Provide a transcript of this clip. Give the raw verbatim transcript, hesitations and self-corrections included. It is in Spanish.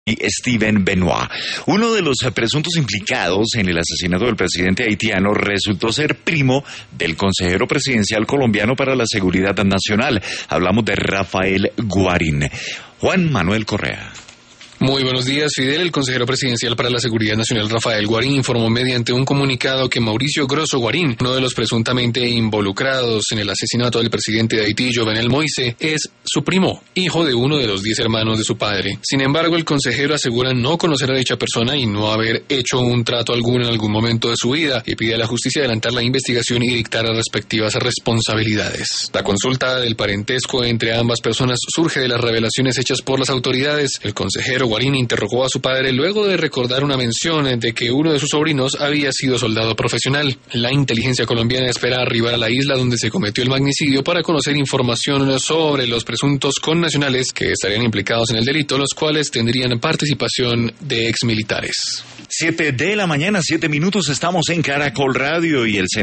y Steven Benoit. Uno de los presuntos implicados en el asesinato del presidente haitiano resultó ser primo del consejero presidencial colombiano para la seguridad nacional. Hablamos de Rafael Guarín. Juan Manuel Correa. Muy buenos días, Fidel. El consejero presidencial para la Seguridad Nacional, Rafael Guarín, informó mediante un comunicado que Mauricio Grosso Guarín, uno de los presuntamente involucrados en el asesinato del presidente de Haití, Jovenel Moïse, es su primo, hijo de uno de los diez hermanos de su padre. Sin embargo, el consejero asegura no conocer a dicha persona y no haber hecho un trato alguno en algún momento de su vida y pide a la justicia adelantar la investigación y dictar las respectivas responsabilidades. La consulta del parentesco entre ambas personas surge de las revelaciones hechas por las autoridades. El consejero Guarín interrogó a su padre luego de recordar una mención de que uno de sus sobrinos había sido soldado profesional. La inteligencia colombiana espera arribar a la isla donde se cometió el magnicidio para conocer información sobre los presuntos connacionales que estarían implicados en el delito, los cuales tendrían participación de exmilitares. Siete de la mañana, siete minutos, estamos en Caracol Radio y el